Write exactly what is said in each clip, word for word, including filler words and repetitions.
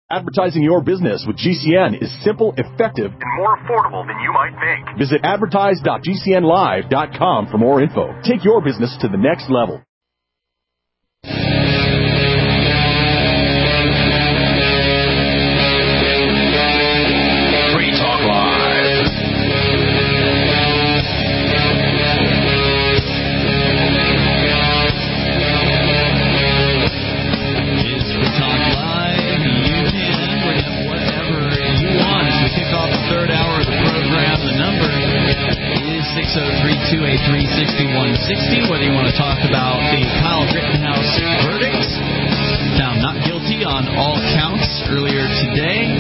Advertising your business with G C N is simple, effective, and more affordable than you might think. Visit advertise dot g c n live dot com for more info. Take your business to the next level. Free Talk Live. It's Free Talk Live. You can bring up whatever you want as we kick off the third hour of the program. The number is six oh three, two eight three, six one six oh. Whether you want to talk about the Kyle Rittenhouse verdict, found not guilty on all counts earlier today,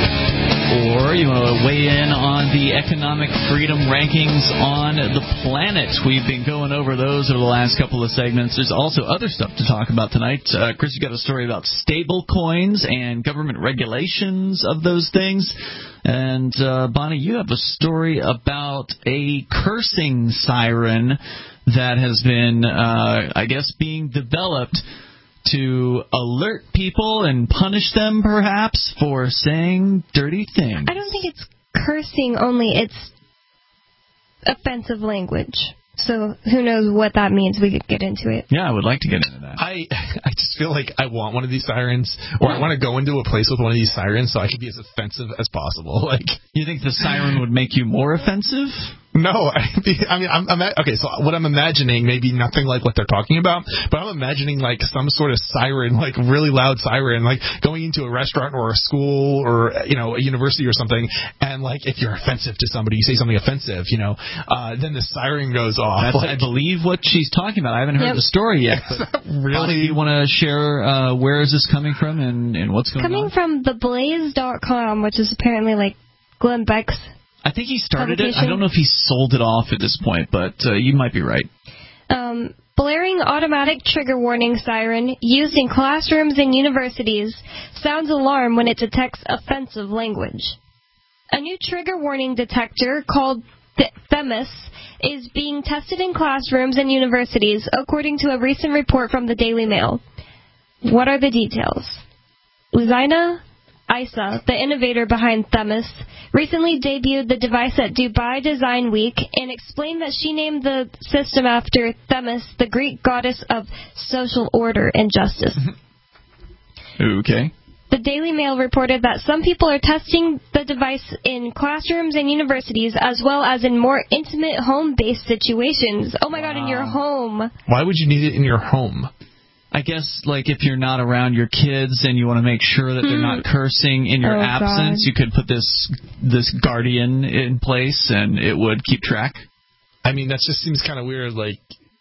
or you want to weigh in on the economic freedom rankings on the planet. We've been going over those over the last couple of segments. There's also other stuff to talk about tonight. Uh, Chris, you got a story about stable coins and government regulations of those things. And, uh, Bonnie, you have a story about a cursing siren that has been, uh, I guess, being developed to alert people and punish them, perhaps, for saying dirty things. I don't think it's cursing only. It's offensive language. So who knows what that means. We could get into it. Yeah, I would like to get into that. I I just feel like I want one of these sirens, or I want to go into a place with one of these sirens so I can be as offensive as possible. Like, you think the siren would make you more offensive? No, I mean, I'm, I'm okay. So what I'm imagining, maybe nothing like what they're talking about, but I'm imagining like some sort of siren, like really loud siren, like going into a restaurant or a school or you know a university or something, and like if you're offensive to somebody, you say something offensive, you know, uh, then the siren goes off. That's, like, I believe what she's talking about. I haven't heard Yep. the story yet. But really, do you want to share uh, where is this coming from and, and what's going Coming on? from the blaze dot com, which is apparently like Glenn Beck's. I think he started it. publication. I don't know if he sold it off at this point, but uh, you might be right. Um, blaring automatic trigger warning siren used in classrooms and universities sounds alarm when it detects offensive language. A new trigger warning detector called Th- Themis is being tested in classrooms and universities, according to a recent report from the Daily Mail. What are the details? Uzaina Isa, the innovator behind Themis, recently debuted the device at Dubai Design Week and explained that she named the system after Themis, the Greek goddess of social order and justice. Okay. The Daily Mail reported that some people are testing the device in classrooms and universities as well as in more intimate home-based situations. Oh, my wow. God, in your home. Why would you need it in your home? I guess, like, if you're not around your kids and you want to make sure that they're not cursing in your oh, absence, God. you could put this this guardian in place and it would keep track. I mean, that just seems kind of weird, like...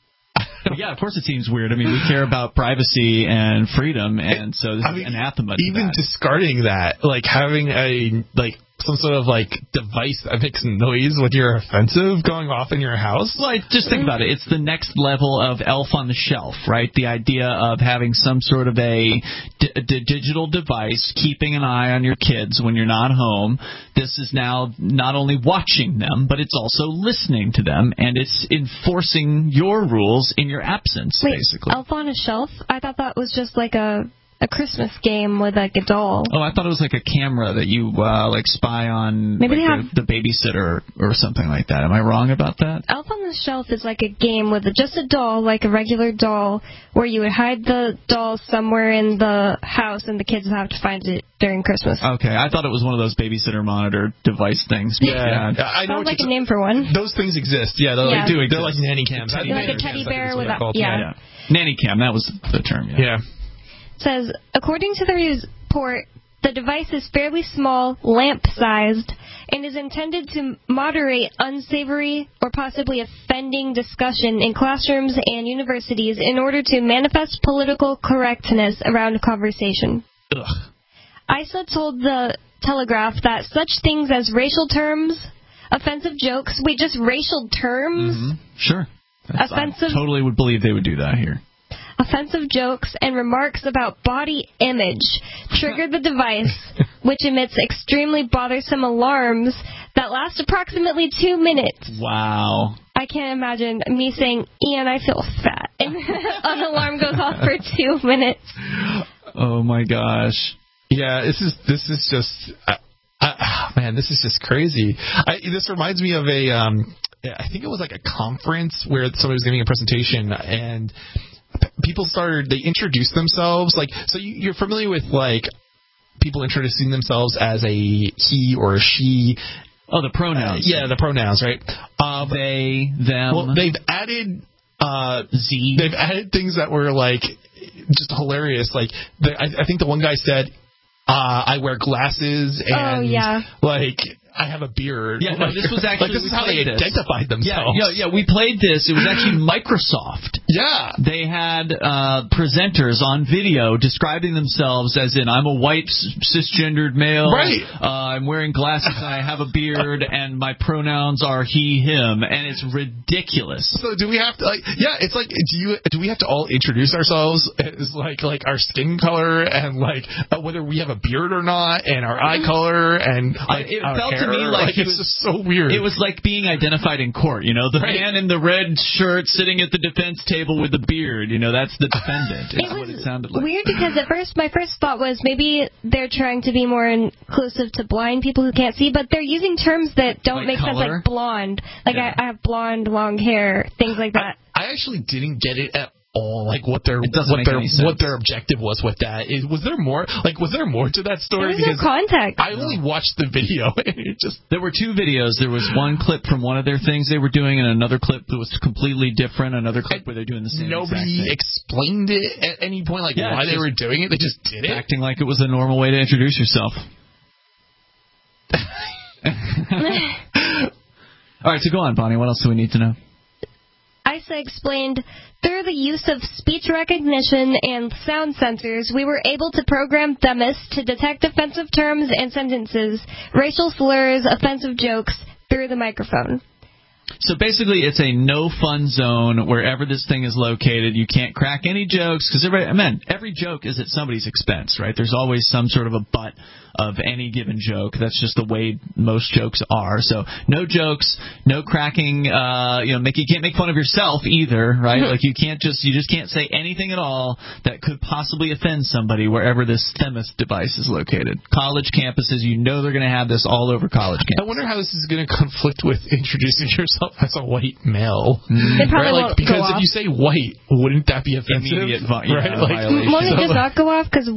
Well, yeah, of course it seems weird. I mean, we care about privacy and freedom, and so this I is mean, anathema to even that. discarding that, like having a like some sort of like device that makes noise when you're offensive going off in your house. Like, just think about it. It's the next level of Elf on the Shelf, right? The idea of having some sort of a d- d- digital device keeping an eye on your kids when you're not home. This is now not only watching them, but it's also listening to them, and it's enforcing your rules in your absence, Wait, basically. Elf on a Shelf? I thought that was just like a... a Christmas game with like a doll. Oh, I thought it was like a camera that you uh, like spy on Maybe like they have... the, the babysitter or something like that. Am I wrong about that? Elf on the Shelf is like a game with a, just a doll, like a regular doll, where you would hide the doll somewhere in the house and the kids would have to find it during Christmas. Okay, I thought it was one of those babysitter monitor device things. Yeah, yeah. I know Sounds like a t- name for one. Those things exist. Yeah, they're, Yeah. Like, do, they're like nanny cams. Teddy like a teddy bear with a... yeah. Yeah. Nanny cam, that was the term. Yeah. Yeah. Says, according to the report, the device is fairly small, lamp-sized, and is intended to moderate unsavory or possibly offending discussion in classrooms and universities in order to manifest political correctness around a conversation. Ugh. Isa told the Telegraph that such things as racial terms, offensive jokes, wait, just racial terms? Mm-hmm. Sure. That's, Offensive... I totally would believe they would do that here. Offensive jokes and remarks about body image trigger the device, which emits extremely bothersome alarms that last approximately two minutes. Wow. I can't imagine me saying, Ian, I feel fat, and an alarm goes off for two minutes. Oh, my gosh. Yeah, this is this is just uh, uh, man, this is just crazy. I, this reminds me of a um, I think it was like a conference where somebody was giving a presentation and people started they introduced themselves like so you, you're familiar with like people introducing themselves as a he or a she. Oh, the pronouns. Uh, yeah, the pronouns, right? Um, they, them. Well, they've added uh, Z. They've added things that were like just hilarious. Like the, I, I think the one guy said, uh, "I wear glasses and oh, yeah. like." I have a beard. Yeah, no, this was actually... like, this is how they this. identified themselves. Yeah, yeah, yeah, we played this. It was actually Microsoft. Yeah. They had uh, presenters on video describing themselves as in, I'm a white cisgendered male. Right. Uh, I'm wearing glasses and I have a beard and my pronouns are he, him. And it's ridiculous. So do we have to, like, yeah, it's like, do you do we have to all introduce ourselves as, like, like our skin color and, like, uh, whether we have a beard or not and our eye color and, like, it our felt hair? To me like, like it's was, just so weird. It was like being identified in court, you know, the right. man in the red shirt sitting at the defense table with the beard, you know, that's the defendant. Is it what was it sounded like. Weird because at first, my first thought was maybe they're trying to be more inclusive to blind people who can't see, but they're using terms that don't like make color? sense, like blonde. Like yeah. I, I have blonde, long hair, things like that. I, I actually didn't get it at all, like what their it doesn't what make their any sense. what their objective was with that. Is, was there more? Like, was there more to that story? There was because no context. I only watched the video. And it just there were two videos. There was one clip from one of their things they were doing, and another clip that was completely different. Another clip where they're doing the same. Nobody explained it at any point, like yeah, why they were doing it. They just did it, acting like it was a normal way to introduce yourself. All right, so go on, Bonnie. What else do we need to know? I S A explained, through the use of speech recognition and sound sensors, we were able to program Themis to detect offensive terms and sentences, racial slurs, offensive jokes through the microphone. So basically, it's a no-fun zone wherever this thing is located. You can't crack any jokes because every, man, every joke is at somebody's expense, right? There's always some sort of a butt of any given joke. That's just the way most jokes are. So no jokes, no cracking. Uh, you know, make you can't make fun of yourself either, right? Like you can't just you just can't say anything at all that could possibly offend somebody wherever this Themis device is located. College campuses, you know, they're going to have this all over college campuses. I wonder how this is going to conflict with introducing yourself as a white male. They probably right? won't like, because go if off. you say white, wouldn't that be offensive? Immediate vi- yeah, right? Like, violation. Won't it just not go off because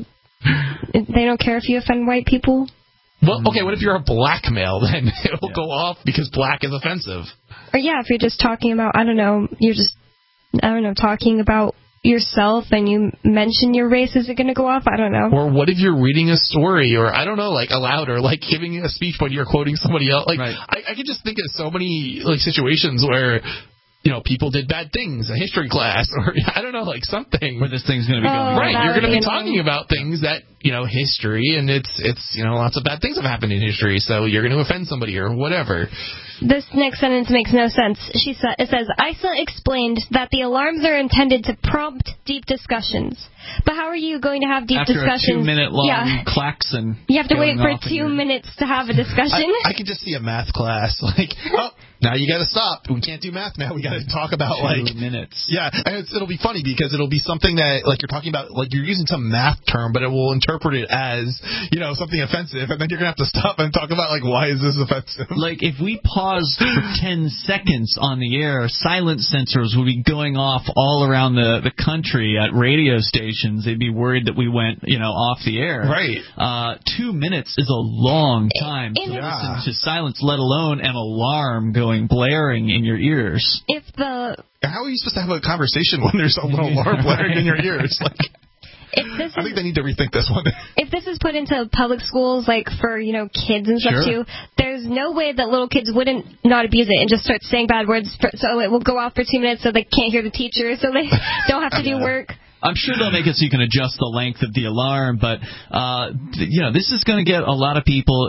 they don't care if you offend white people? Well, okay, what if you're a black male? Then it will yeah. go off because black is offensive. Or yeah, if you're just talking about, I don't know, you're just, I don't know, talking about yourself and you mention your race, is it going to go off? I don't know. Or what if you're reading a story, or I don't know, like aloud, or like giving a speech but you're quoting somebody else? Like right. I, I can just think of so many like situations where, you know, people did bad things, a history class, or I don't know, like something where this thing's going to be going. Oh, right, that you're going to be would be talking annoying. about things that, you know, history, and it's it's you know lots of bad things have happened in history, so you're going to offend somebody or whatever. This next sentence makes no sense. She sa- it says, I S A explained that the alarms are intended to prompt deep discussions. But how are you going to have deep After discussions? a two-minute-long yeah. klaxon. You have to wait going for off in two your- minutes to have a discussion. I, I could just see a math class like, oh, now you got to stop. We can't do math now. We got to talk about Two like minutes. Yeah, and it's, it'll be funny because it'll be something that like you're talking about, like you're using some math term, but it will interpret it as, you know, something offensive, and then you're gonna have to stop and talk about like why is this offensive? Like if we paused for ten seconds on the air, silent sensors would be going off all around the the country at radio stations. They'd be worried that we went, you know, off the air. Right. Uh, two minutes is a long time to Yeah. listen to silence, let alone an alarm going blaring in your ears. If the How are you supposed to have a conversation when there's a little alarm blaring in your ears? Like, if this I is think they need to rethink this one. if this is put into public schools, like for, you know, kids and stuff Sure. too, there's no way that little kids wouldn't not abuse it and just start saying bad words, for, so it will go off for two minutes so they can't hear the teacher, so they don't have to do work. I'm sure they'll make it so you can adjust the length of the alarm, but, uh, th- you know, this is going to get a lot of people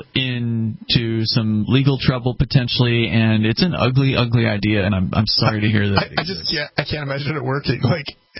into some legal trouble potentially, and it's an ugly, ugly idea, and I'm I'm sorry to hear that. I, I just can't. I can't imagine it working. Like,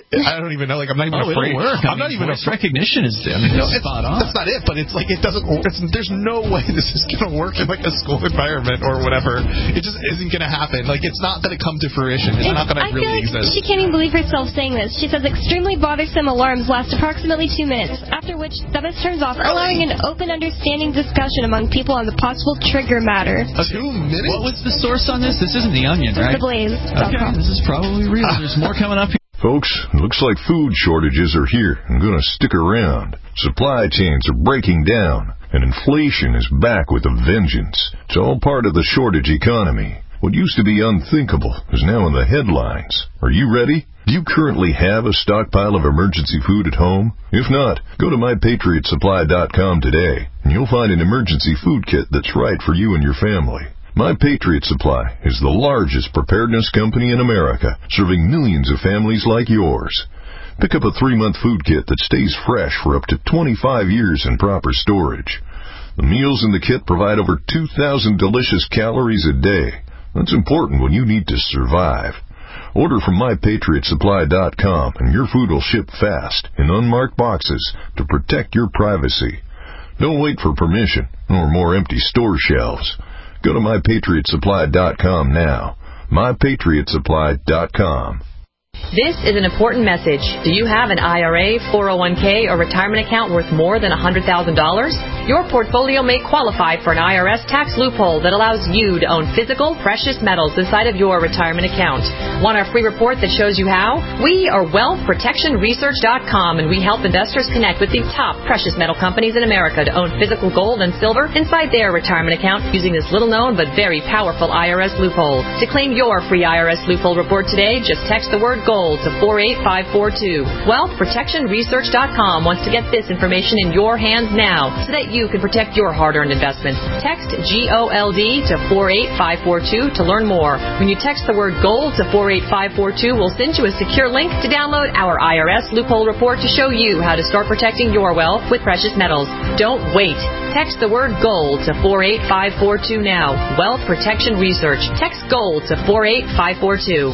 I don't even know. Like, I'm not even oh, afraid. It'll work. I'm I mean, not even voice afraid. recognition is I mean, no, it's spot on. That's not it, but it's like it doesn't. It's, there's no way this is going to work in like a school environment or whatever. It just isn't going to happen. Like, it's not going to come to fruition. It's, it's not going to really like exist. She can't even believe herself saying this. She says extremely bothersome alarms last approximately two minutes, after which Themis turns off, allowing an open, understanding discussion among people on the possible trigger matter. Two minutes? What was the source on this? This isn't The Onion, This right? is The Blaze. Okay, this is probably real. There's more coming up here. Folks, looks like food shortages are here and going to stick around. Supply chains are breaking down, and inflation is back with a vengeance. It's all part of the shortage economy. What used to be unthinkable is now in the headlines. Are you ready? Do you currently have a stockpile of emergency food at home? If not, go to my patriot supply dot com today, and you'll find an emergency food kit that's right for you and your family. My Patriot Supply is the largest preparedness company in America, serving millions of families like yours. Pick up a three-month food kit that stays fresh for up to twenty-five years in proper storage. The meals in the kit provide over two thousand delicious calories a day. That's important when you need to survive. Order from my patriot supply dot com and your food will ship fast in unmarked boxes to protect your privacy. Don't wait for permission or more empty store shelves. Go to my patriot supply dot com now. my patriot supply dot com. This is an important message. Do you have an I R A, four oh one k, or retirement account worth more than one hundred thousand dollars? Your portfolio may qualify for an I R S tax loophole that allows you to own physical, precious metals inside of your retirement account. Want our free report that shows you how? We are wealth protection research dot com, and we help investors connect with the top precious metal companies in America to own physical gold and silver inside their retirement account using this little-known but very powerful I R S loophole. To claim your free I R S loophole report today, just text the word GOLD to four eight five four two. wealth protection research dot com wants to get this information in your hands now so that you can protect your hard-earned investments. Text G O L D to four eight five four two to learn more. When you text the word GOLD to four eight five four two, we'll send you a secure link to download our I R S loophole report to show you how to start protecting your wealth with precious metals. Don't wait. Text the word GOLD to four eight five four two now. Wealth Protection Research. Text GOLD to four eight five four two.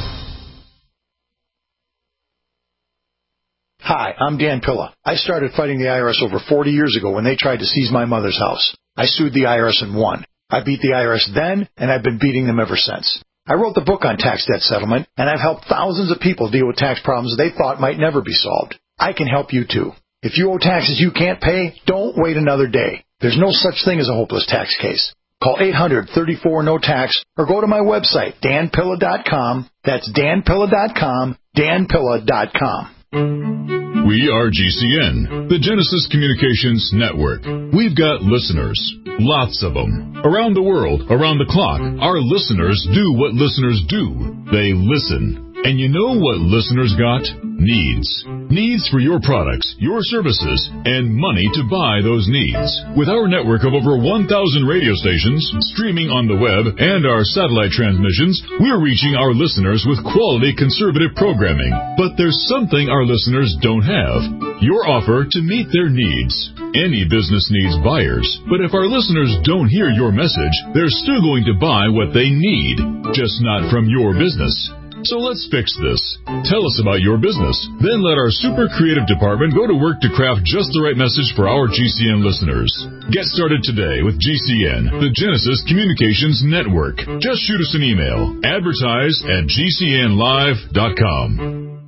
Hi, I'm Dan Pilla. I started fighting the I R S over forty years ago when they tried to seize my mother's house. I sued the I R S and won. I beat the I R S then, and I've been beating them ever since. I wrote the book on tax debt settlement, and I've helped thousands of people deal with tax problems they thought might never be solved. I can help you too. If you owe taxes you can't pay, don't wait another day. There's no such thing as a hopeless tax case. Call eight hundred, thirty-four, no tax or go to my website, dan pilla dot com. That's dan pilla dot com, dan pilla dot com. We are G C N, the Genesis Communications Network. We've got listeners, lots of them. Around the world, around the clock, our listeners do what listeners do. They listen. And you know what listeners got? Needs. Needs for your products, your services, and money to buy those needs. With our network of over one thousand radio stations, streaming on the web, and our satellite transmissions, we're reaching our listeners with quality conservative programming. But there's something our listeners don't have. Your offer to meet their needs. Any business needs buyers, but if our listeners don't hear your message, they're still going to buy what they need, just not from your business. So let's fix this. Tell us about your business. Then let our super creative department go to work to craft just the right message for our G C N listeners. Get started today with G C N, the Genesis Communications Network. Just shoot us an email. Advertise at g c n live dot com.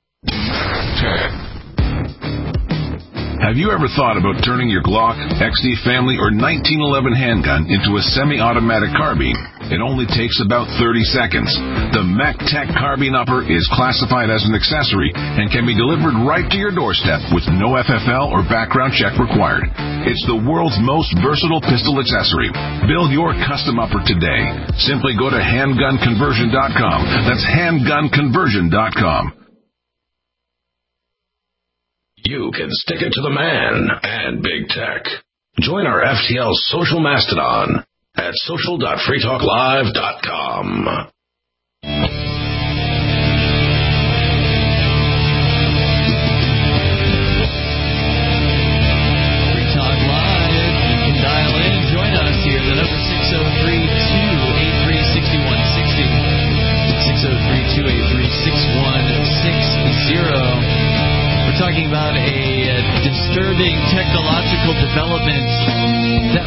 Have you ever thought about turning your Glock, X D Family, or nineteen eleven handgun into a semi-automatic carbine? It only takes about thirty seconds. The MacTech Carbine Upper is classified as an accessory and can be delivered right to your doorstep with no F F L or background check required. It's the world's most versatile pistol accessory. Build your custom upper today. Simply go to handgun conversion dot com. That's handgun conversion dot com. You can stick it to the man and big tech. Join our F T L social mastodon at social dot free talk live dot com. Free Talk Live. You can dial in and join us here. The number six oh three, two eight three, six one six oh. six oh three, two eight three, six one six zero.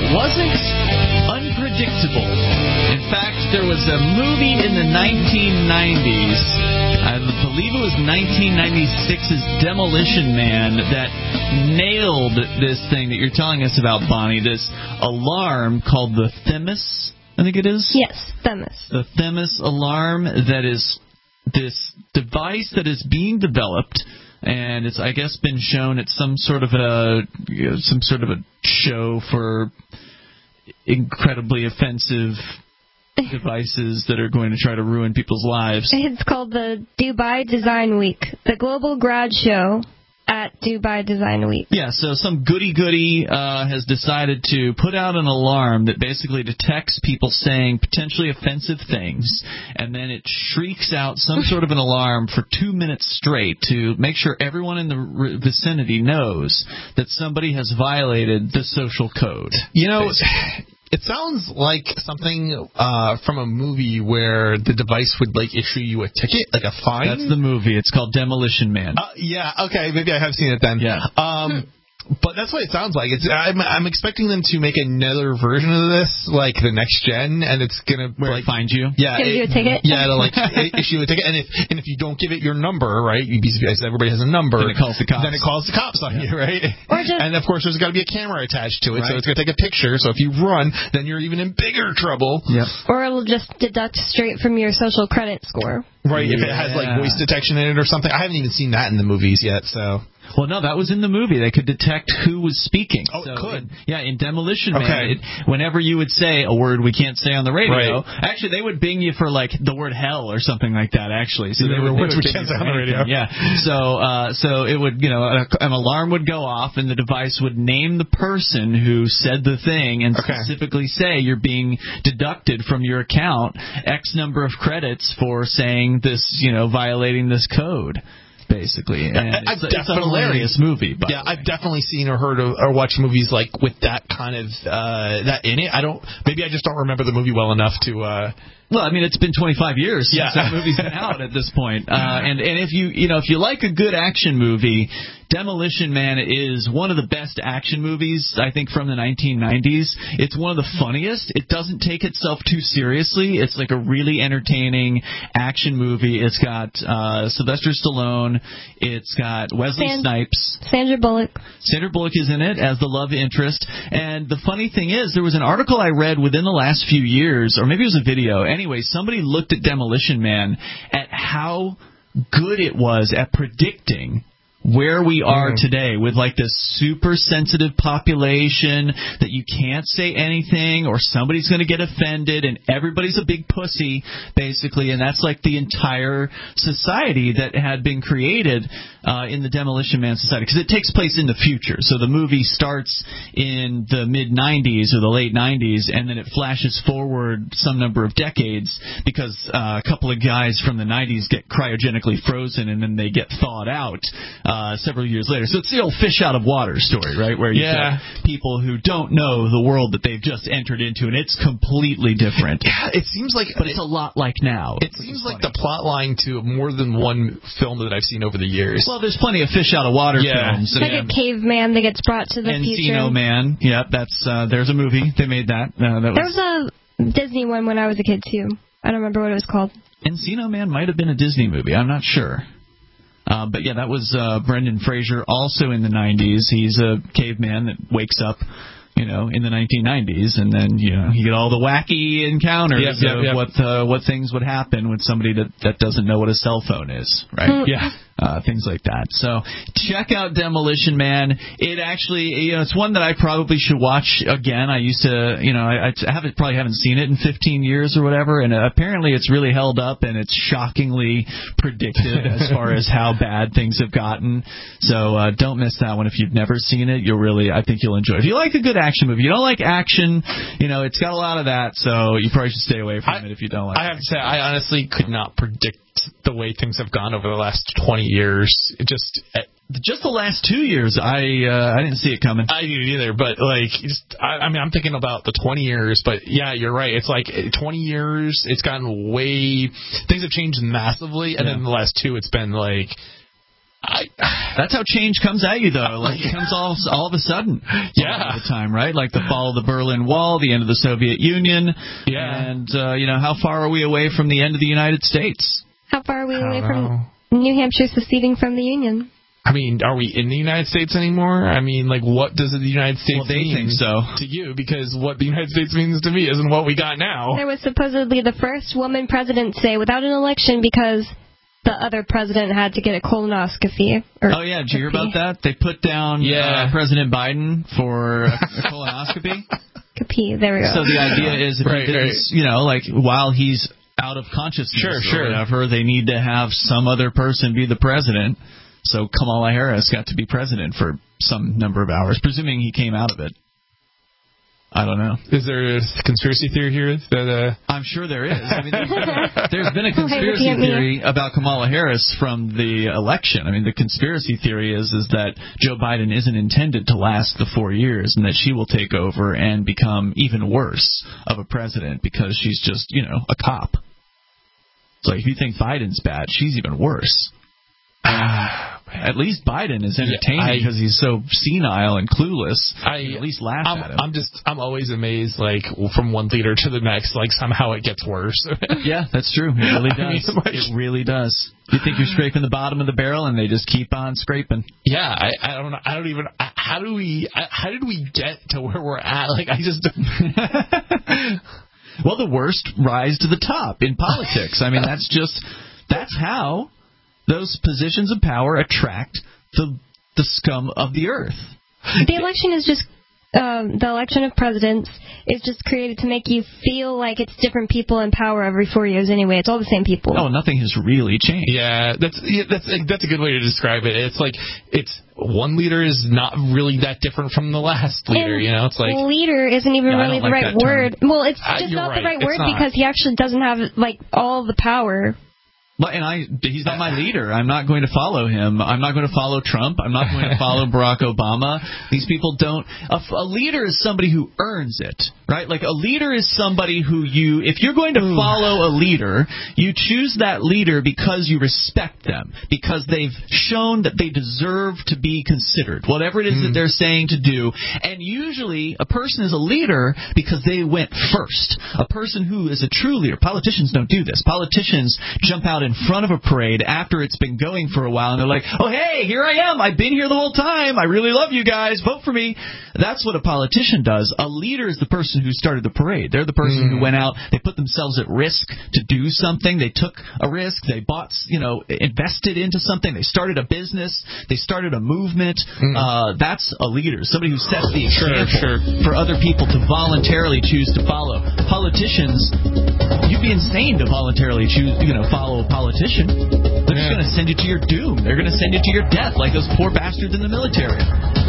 wasn't unpredictable. In fact, there was a movie in the nineteen nineties, I believe it was nineteen ninety-six's Demolition Man, that nailed this thing that you're telling us about, Bonnie, this alarm called the Themis, I think it is? Yes, Themis. The Themis alarm, that is this device that is being developed, and it's, I guess, been shown at some sort of a you know, some sort of a show for incredibly offensive devices that are going to try to ruin people's lives. It's called the Dubai Design Week, the global grad show at Dubai Design Week. Yeah, so some goody-goody uh, has decided to put out an alarm that basically detects people saying potentially offensive things, and then it shrieks out some sort of an alarm for two minutes straight to make sure everyone in the vicinity knows that somebody has violated the social code. You know... basically. It sounds like something uh, from a movie where the device would like issue you a ticket, like a fine. That's the movie. It's called Demolition Man. Uh, yeah. Okay. Maybe I have seen it then. Yeah. Um, but that's what it sounds like. It's I'm, I'm expecting them to make another version of this, like the next gen, and it's gonna Where like it find you. Yeah. Give it, you a ticket. Yeah. It'll like issue a ticket, and if and if you don't give it your number, right? Because everybody has a number. Then it calls the cops. Then it calls the cops on yeah. you, right? Or just, and of course, there's got to be a camera attached to it, right. so it's gonna take a picture. So if you run, then you're even in bigger trouble. Yep. or it'll just deduct straight from your social credit score. Right, yeah. if it has like voice detection in it or something. I haven't even seen that in the movies yet, so. Well, no, that was in the movie. They could detect who was speaking. Oh, so it could. In, yeah, in Demolition Okay. Man, it, whenever you would say a word we can't say on the radio, Right. actually they would bing you for like the word hell or something like that. Actually, so Yeah, they there would, were words they would we bing can't you say for on the radio. anything. Yeah. So, uh, so it would, you know, a, an alarm would go off, and the device would name the person who said the thing, and Okay. specifically say you're being deducted from your account X number of credits for saying this, you know, violating this code. Basically, and I've it's, it's a hilarious movie. By yeah, the way. I've definitely seen or heard of, or watched movies like with that kind of uh, that in it. I don't. Maybe I just don't remember the movie well enough to. Uh, Well, I mean, it's been twenty-five years since Yeah. that movie's been out at this point. Uh, and, and if you, you know, if you like a good action movie, Demolition Man is one of the best action movies, I think, from the nineteen nineties. It's one of the funniest. It doesn't take itself too seriously. It's like a really entertaining action movie. It's got uh, Sylvester Stallone. It's got Wesley San- Snipes. Sandra Bullock. Sandra Bullock is in it as the love interest. And the funny thing is, there was an article I read within the last few years, or maybe it was a video. Anyway, somebody looked at Demolition Man at how good it was at predicting where we are today with like this super sensitive population that you can't say anything or somebody's going to get offended and everybody's a big pussy basically, and that's like the entire society that had been created uh, in the Demolition Man society, because it takes place in the future. So the movie starts in the mid nineties or the late nineties, and then it flashes forward some number of decades because uh, a couple of guys from the nineties get cryogenically frozen and then they get thawed out uh, several years later. So it's the old fish out of water story, right? Where you Yeah. got people who don't know the world that they've just entered into, and it's completely different. Yeah, it seems like, but it's a lot like now. It seems like the plot line to more than one film that I've seen over the years. Well, there's plenty of fish out of water Yeah. films. Like and a caveman that gets brought to the future. Encino Man. Yep, that's uh, there's a movie. They made that. Uh, that There was, was a Disney one when I was a kid, too. I don't remember what it was called. Encino Man might have been a Disney movie. I'm not sure. Uh, but yeah, that was uh, Brendan Fraser, also in the nineties. He's a caveman that wakes up, you know, in the nineteen nineties, and then you know you get all the wacky encounters Yep, yep, of yep. what uh, what things would happen with somebody that that doesn't know what a cell phone is, right? Yeah. Uh, things like that. So check out Demolition Man. It actually, you know, it's one that I probably should watch again. I used to, you know, I, I haven't probably haven't seen it in fifteen years or whatever, and uh, apparently it's really held up and it's shockingly predictive as far as how bad things have gotten. So uh, don't miss that one if you've never seen it. You'll really, I think you'll enjoy it. If you like a good action movie, you don't like action, you know, it's got a lot of that, so you probably should stay away from I, it if you don't like I it. have to say, I honestly could not predict the way things have gone over the last twenty years. It just... Just the last two years, I uh, I didn't see it coming. I didn't either, but like, just I, I mean, I'm thinking about the twenty years, but yeah, you're right. It's like twenty years. It's gotten way, things have changed massively, and Yeah. then the last two, it's been like I, That's how change comes at you, though. Like, it comes all all of a sudden. Yeah. All the time, right? Like the fall of the Berlin Wall, the end of the Soviet Union. Yeah. And, uh, you know, how far are we away from the end of the United States? How far are we away know. from New Hampshire seceding from the Union? I mean, are we in the United States anymore? I mean, like, what does the United States well, they mean think so. to you? Because what the United States means to me isn't what we got now. There was supposedly the first woman president say without an election because the other president had to get a colonoscopy. Or oh, yeah. Did you hear about that? They put down yeah. uh, President Biden for a, a colonoscopy. Copy. There we go. So the idea is if right, he didn't, right. you know, like, while he's out of consciousness sure, or sure. whatever, they need to have some other person be the president. So Kamala Harris got to be president for some number of hours, presuming he came out of it. I don't know. Is there a conspiracy theory here that? Uh... I'm sure there is. I mean, there's been a, there's been a conspiracy theory about Kamala Harris from the election. I mean, the conspiracy theory is is that Joe Biden isn't intended to last the four years, and that she will take over and become even worse of a president because she's just, you know, a cop. So if you think Biden's bad, she's even worse. At least Biden is entertaining yeah, because he's so senile and clueless. I at least laugh I'm, at him. I'm just, I'm always amazed, like, from one leader to the next, like, somehow it gets worse. Yeah, that's true. It really does. I mean, like, it really does. You think you're scraping the bottom of the barrel, and they just keep on scraping. Yeah, I, I don't know. I don't even. I, how do we? I, how did we get to where we're at? Like, I just. Well, the worst rise to the top in politics. I mean, that's just that's how those positions of power attract the the scum of the earth. The election is just um, the election of presidents is just created to make you feel like it's different people in power every four years anyway. It's all the same people. Oh, nothing has really changed. Yeah, that's yeah, that's that's a good way to describe it. It's like it's one leader is not really that different from the last leader. And you know, it's like leader isn't even yeah, really the like right word. Term. Well, it's Uh, just you're not right. the right It's word not. because he actually doesn't have like all the power. And I, he's not my leader. I'm not going to follow him. I'm not going to follow Trump. I'm not going to follow Barack Obama. These people don't. A, a leader is somebody who earns it, right? Like a leader is somebody who you, if you're going to Ooh. follow a leader, you choose that leader because you respect them, because they've shown that they deserve to be considered, whatever it is mm. that they're saying to do. And usually a person is a leader because they went first. A person who is a true leader. Politicians don't do this. Politicians jump out in front of a parade after it's been going for a while, and they're like, oh, hey, here I am. I've been here the whole time. I really love you guys. Vote for me. That's what a politician does. A leader is the person who started the parade. They're the person mm. who went out. They put themselves at risk to do something. They took a risk. They bought, you know, invested into something. They started a business. They started a movement. Mm. Uh, that's a leader, somebody who sets the example sure, sure. for other people to voluntarily choose to follow. Politicians, you'd be insane to voluntarily choose, you know, follow a politician. They're just going to send you to your doom. They're going to send you to your death, like those poor bastards in the military.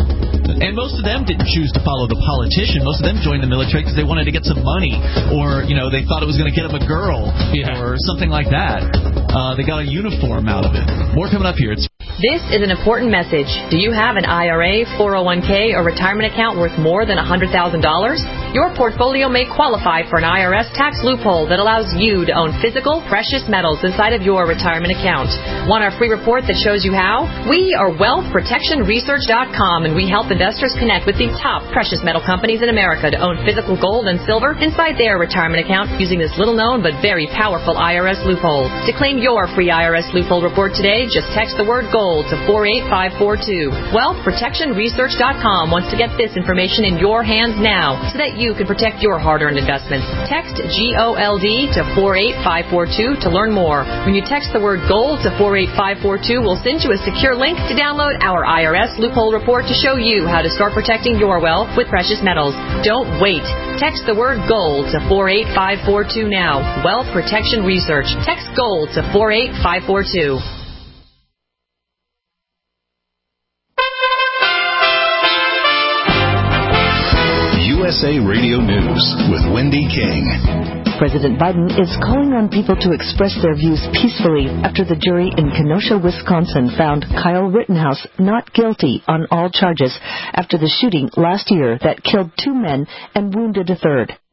And most of them didn't choose to follow the politician. Most of them joined the military because they wanted to get some money, or you know, they thought it was going to get them a girl, yeah. or something like that. Uh, they got a uniform out of it. More coming up here. It's This is an important message. Do you have an I R A, four oh one k, or retirement account worth more than one hundred thousand dollars? Your portfolio may qualify for an I R S tax loophole that allows you to own physical, precious metals inside of your retirement account. Want our free report that shows you how? We are wealth protection research dot com, and we help investors connect with the top precious metal companies in America to own physical gold and silver inside their retirement account using this little-known but very powerful I R S loophole. To claim your free I R S loophole report today, just text the word GOLD to four eight five four two. wealth protection research dot com wants to get this information in your hands now so that you can protect your hard-earned investments. Text G O L D to four eight five four two to learn more. When you text the word GOLD to four eight five four two, we'll send you a secure link to download our I R S loophole report to show you how to start protecting your wealth with precious metals. Don't wait. Text the word GOLD to four eight five four two now. Wealth Protection Research. Text GOLD to four eight five four two. U S A Radio News with Wendy King. President Biden is calling on people to express their views peacefully after the jury in Kenosha, Wisconsin found Kyle Rittenhouse not guilty on all charges after the shooting last year that killed two men and wounded a third.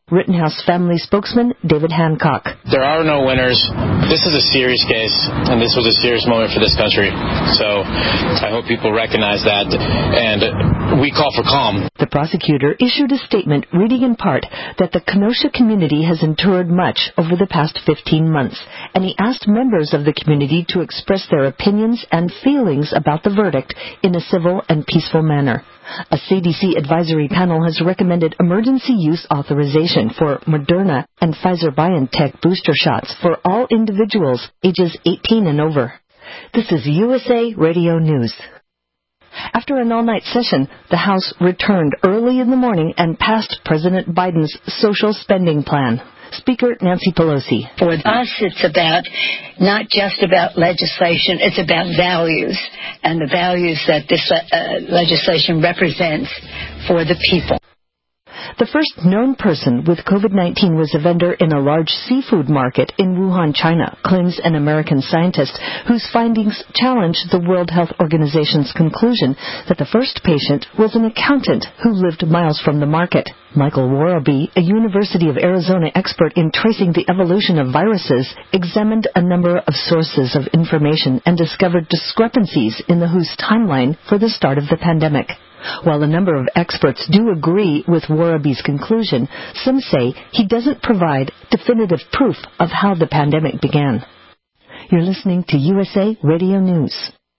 Rittenhouse family spokesman David Hancock. There are no winners. This is a serious case, and this was a serious moment for this country. So I hope people recognize that, and we call for calm. The prosecutor issued a statement reading in part that the Kenosha community has endured much over the past fifteen months, and he asked members of the community to express their opinions and feelings about the verdict in a civil and peaceful manner. A C D C advisory panel has recommended emergency use authorization for Moderna and Pfizer-BioNTech booster shots for all individuals ages eighteen and over. This is U S A Radio News. After an all-night session, the House returned early in the morning and passed President Biden's social spending plan. Speaker Nancy Pelosi. For us, it's about not just about legislation, it's about values, and the values that this uh, legislation represents for the people. The first known person with COVID nineteen was a vendor in a large seafood market in Wuhan, China, claims an American scientist whose findings challenged the World Health Organization's conclusion that the first patient was an accountant who lived miles from the market. Michael Worobey, a University of Arizona expert in tracing the evolution of viruses, examined a number of sources of information and discovered discrepancies in the W H O's timeline for the start of the pandemic. While a number of experts do agree with Worobey's conclusion, some say he doesn't provide definitive proof of how the pandemic began. You're listening to U S A Radio News.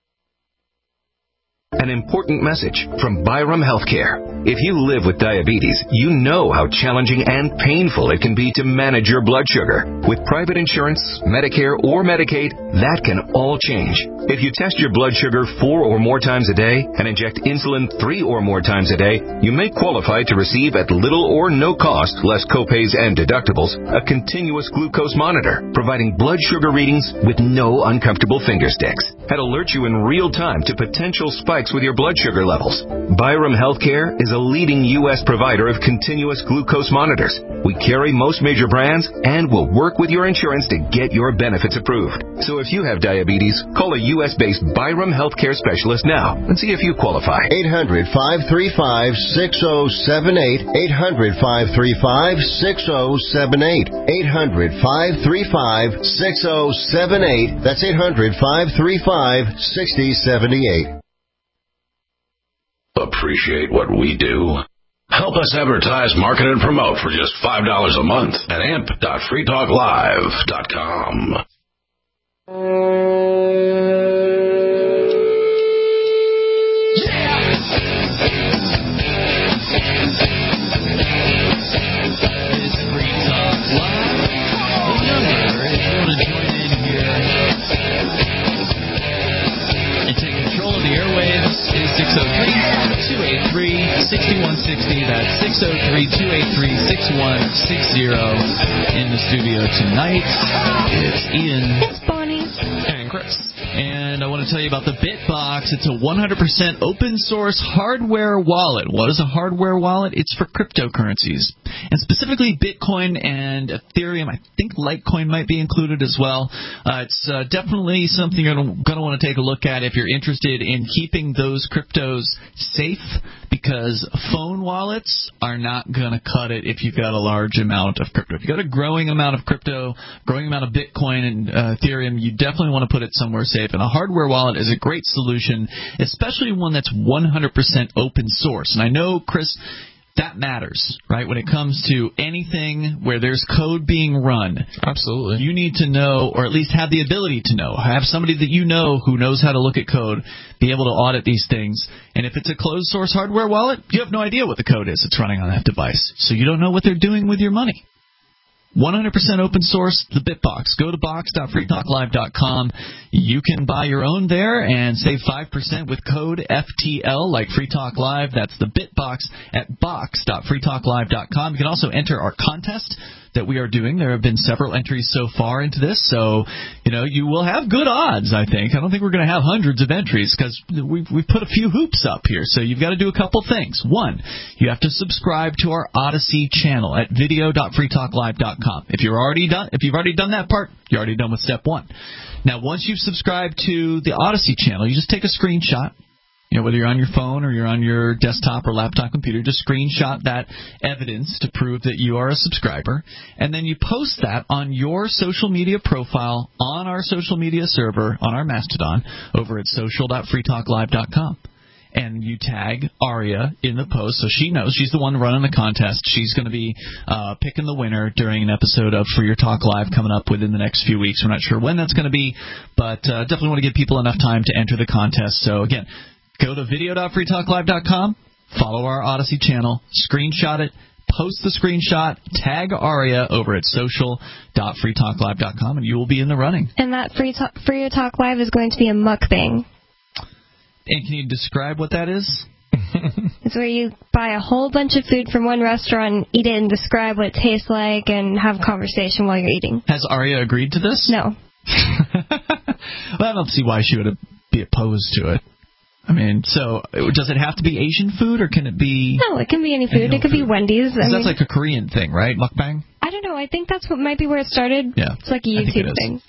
An important message from Byram Healthcare. If you live with diabetes, you know how challenging and painful it can be to manage your blood sugar. With private insurance, Medicare, or Medicaid, that can all change. If you test your blood sugar four or more times a day and inject insulin three or more times a day, you may qualify to receive at little or no cost, less copays and deductibles, a continuous glucose monitor, providing blood sugar readings with no uncomfortable finger sticks. That alert you in real time to potential spikes with your blood sugar levels. Byram Healthcare is a leading U S provider of continuous glucose monitors. We carry most major brands and will work with your insurance to get your benefits approved. So if you have diabetes, call a U S-based Byram Healthcare specialist now and see if you qualify. eight hundred, five three five, six oh seven eight. eight hundred, five three five, six oh seven eight. eight hundred, five three five, six oh seven eight. That's eight hundred, five three five, six oh seven eight. Appreciate what we do? Help us advertise, market, and promote for just five dollars a month at amp dot free talk live dot com. six oh three, two eight three, six one six oh. That's six oh three, two eight three, six one six oh. In the studio tonight, it's Ian. It's Bonnie. And Chris. And I want to tell you about the BitBox. It's a one hundred percent open source hardware wallet. What is a hardware wallet? It's for cryptocurrencies. And specifically Bitcoin and Ethereum. I think Litecoin might be included as well. Uh, it's uh, definitely something you're going to want to take a look at if you're interested in keeping those cryptos safe, because phone wallets are not going to cut it if you've got a large amount of crypto. If you've got a growing amount of crypto, growing amount of Bitcoin and uh, Ethereum, you definitely want to put it somewhere safe. And a hardware wallet is a great solution, especially one that's one hundred percent open source. And I know, Chris, that matters, right? When it comes to anything where there's code being run. Absolutely. You need to know, or at least have the ability to know, have somebody that you know who knows how to look at code, be able to audit these things. And if it's a closed source hardware wallet, you have no idea what the code is that's running on that device. So you don't know what they're doing with your money. one hundred percent open source, the BitBox. Go to box dot free talk live dot com. You can buy your own there and save five percent with code F T L, like Free Talk Live. That's the BitBox at box dot free talk live dot com. You can also enter our contest that we are doing. There have been several entries so far into this, so you know you will have good odds, I think. I don't think we're going to have hundreds of entries because we've, we've put a few hoops up here, so you've got to do a couple things. One, you have to subscribe to our Odyssey channel at video dot free talk live dot com. If you're already done, if you've already done that part, you're already done with step one. Now, once you've subscribed to the Odyssey channel, you just take a screenshot, You know, whether you're on your phone or you're on your desktop or laptop computer, just screenshot that evidence to prove that you are a subscriber, and then you post that on your social media profile on our social media server, on our Mastodon, over at social dot free talk live dot com. And you tag Aria in the post so she knows. She's the one running the contest. She's going to be uh, picking the winner during an episode of For Your Talk Live coming up within the next few weeks. We're not sure when that's going to be, but uh, definitely want to give people enough time to enter the contest. So, again, go to video dot free talk live dot com, follow our Odyssey channel, screenshot it, post the screenshot, tag Aria over at social dot free talk live dot com, and you will be in the running. And that Free Talk, For Your Talk Live is going to be a mukbang. And can you describe what that is? It's where you buy a whole bunch of food from one restaurant, eat it, and describe what it tastes like, and have a conversation while you're eating. Has Aria agreed to this? No. Well, I don't see why she would be opposed to it. I mean, so does it have to be Asian food, or can it be... No, it can be any food. Any it could food. be Wendy's. I that's mean, like a Korean thing, right? Mukbang? I don't know. I think that's what might be where it started. Yeah. It's like a YouTube thing.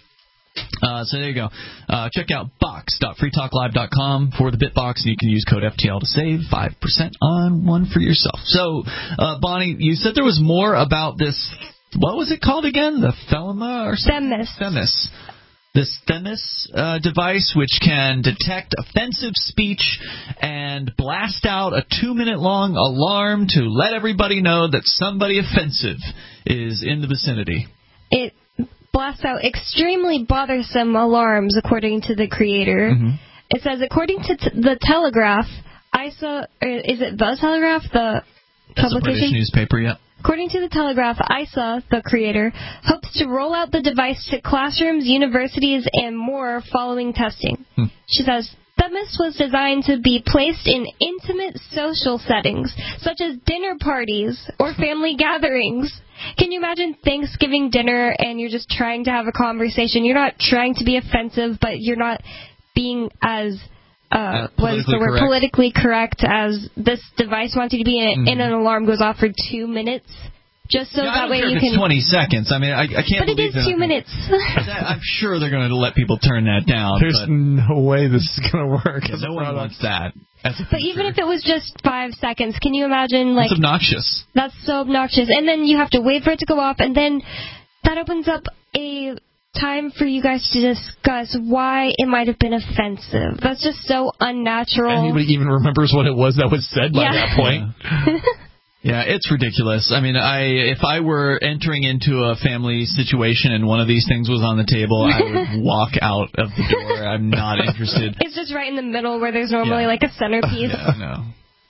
Uh, so there you go. Uh, check out box dot free talk live dot com for the BitBox, and you can use code F T L to save five percent on one for yourself. So, uh, Bonnie, you said there was more about this. What was it called again? The Thelma or something? Themis. Themis. This Themis uh, device, which can detect offensive speech and blast out a two-minute-long alarm to let everybody know that somebody offensive is in the vicinity. It blasts out extremely bothersome alarms, according to the creator. Mm-hmm. It says, according to t- the Telegraph, I S A, is it the Telegraph, the That's publication? a British newspaper, yeah. According to the Telegraph, I S A, the creator, hopes to roll out the device to classrooms, universities, and more following testing. Hmm. She says, Themis was designed to be placed in intimate social settings, such as dinner parties or family gatherings. Can you imagine Thanksgiving dinner and you're just trying to have a conversation? You're not trying to be offensive, but you're not being as... Uh, uh, what is the word? Correct. Politically correct as this device wants you to be, and, mm. and an alarm goes off for two minutes, just so yeah, that I don't way care you if can. It's twenty seconds. I mean, I, I can't. But it believe is two minutes. that, I'm sure they're going to let people turn that down. There's but, no way this is going to work. Yeah, no one wants that. But even if it was just five seconds, can you imagine? Like, that's obnoxious. That's so obnoxious, and then you have to wait for it to go off, and then that opens up a time for you guys to discuss why it might have been offensive. That's just so unnatural. Anybody even remembers what it was that was said by yeah. that point? Yeah, it's ridiculous. I mean, I if I were entering into a family situation and one of these things was on the table, I would walk out of the door. I'm not interested. It's just right in the middle where there's normally yeah. like a centerpiece. Yeah, no.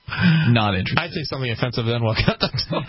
Not interested. I'd say something offensive, then walk out the door.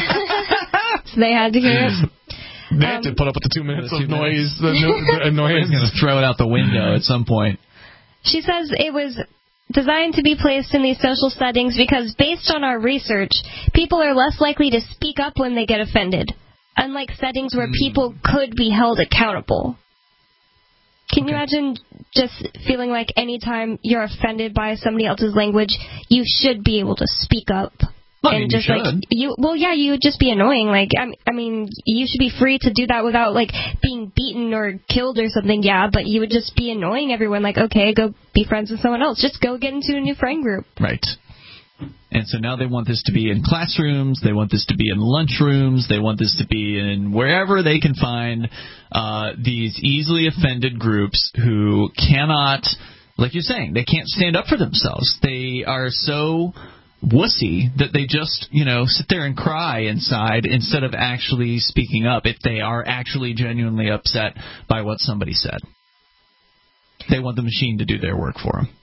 So they had to hear it. They had to put up with the two minutes of noise, the, no, the annoyance. Going to throw it out the window at some point. She says it was designed to be placed in these social settings because, based on our research, people are less likely to speak up when they get offended, unlike settings where mm. people could be held accountable. Can okay. you imagine just feeling like anytime you're offended by somebody else's language, you should be able to speak up? Well, and I mean, just you like you, well, yeah, you would just be annoying. Like, I, I mean, you should be free to do that without like being beaten or killed or something. Yeah, but you would just be annoying everyone. Like, okay, go be friends with someone else. Just go get into a new friend group. Right. And so now they want this to be in classrooms. They want this to be in lunchrooms. They want this to be in wherever they can find uh, these easily offended groups who cannot, like you're saying, they can't stand up for themselves. They are so wussy that they just, you know, sit there and cry inside instead of actually speaking up if they are actually genuinely upset by what somebody said. They want the machine to do their work for them.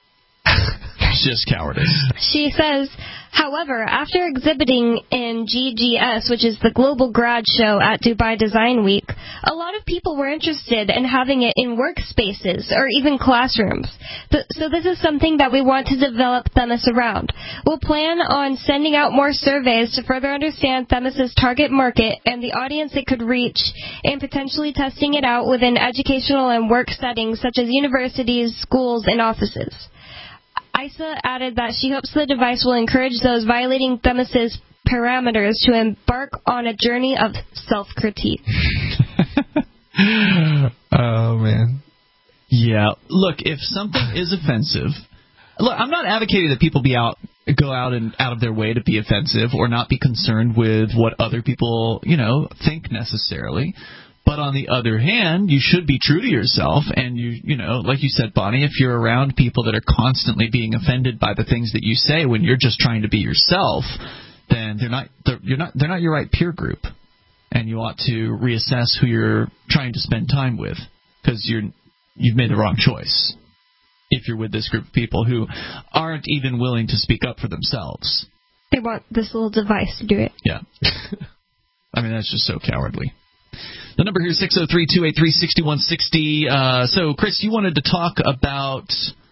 It's just cowardice. She says, however, after exhibiting in G G S, which is the Global Grad Show at Dubai Design Week, a lot of people were interested in having it in workspaces or even classrooms. So this is something that we want to develop Themis around. We'll plan on sending out more surveys to further understand Themis' target market and the audience it could reach, and potentially testing it out within educational and work settings such as universities, schools, and offices. I S A added that she hopes the device will encourage those violating Themis' parameters to embark on a journey of self-critique. Oh, man. Yeah. Look, if something is offensive, Look, I'm not advocating that people be out, go out and out of their way to be offensive or not be concerned with what other people, you know, think necessarily. But on the other hand, you should be true to yourself, and you, you know, like you said, Bonnie, if you're around people that are constantly being offended by the things that you say when you're just trying to be yourself, then they're not, they're, you're not, they're not your right peer group, and you ought to reassess who you're trying to spend time with, because you're, you've made the wrong choice if you're with this group of people who aren't even willing to speak up for themselves. They want this little device to do it. Yeah. I mean, that's just so cowardly. The number here is six oh three, two eight three, six one six oh. Uh, so, Chris, you wanted to talk about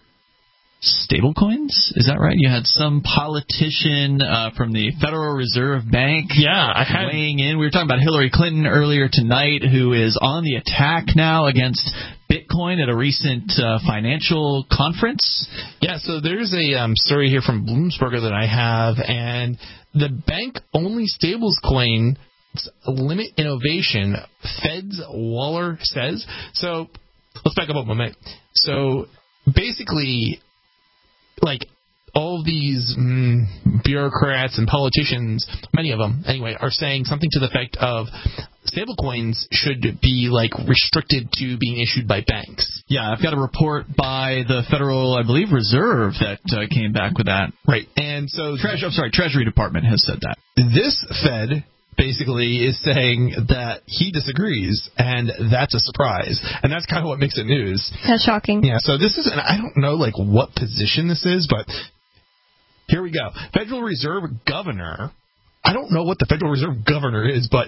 stablecoins? Is that right? You had some politician uh, from the Federal Reserve Bank yeah, I had... weighing in. We were talking about Hillary Clinton earlier tonight, who is on the attack now against Bitcoin at a recent uh, financial conference. Yeah, so there's a um, story here from Bloomberg that I have, and the bank-only stablecoin limit innovation, Fed's Waller says. So let's back up a moment. So basically, like all these mm, bureaucrats and politicians, many of them anyway, are saying something to the effect of stablecoins should be like restricted to being issued by banks. Yeah, I've got a report by the Federal, I believe, Reserve that uh, came back with that. Right, and so Treasury, I'm sorry, Treasury Department has said that. This Fed basically is saying that he disagrees, and that's a surprise, and that's kind of what makes it news. That's shocking. Yeah, so this is, and I don't know like what position this is, but here we go. Federal Reserve Governor. I don't know what the Federal Reserve Governor is, but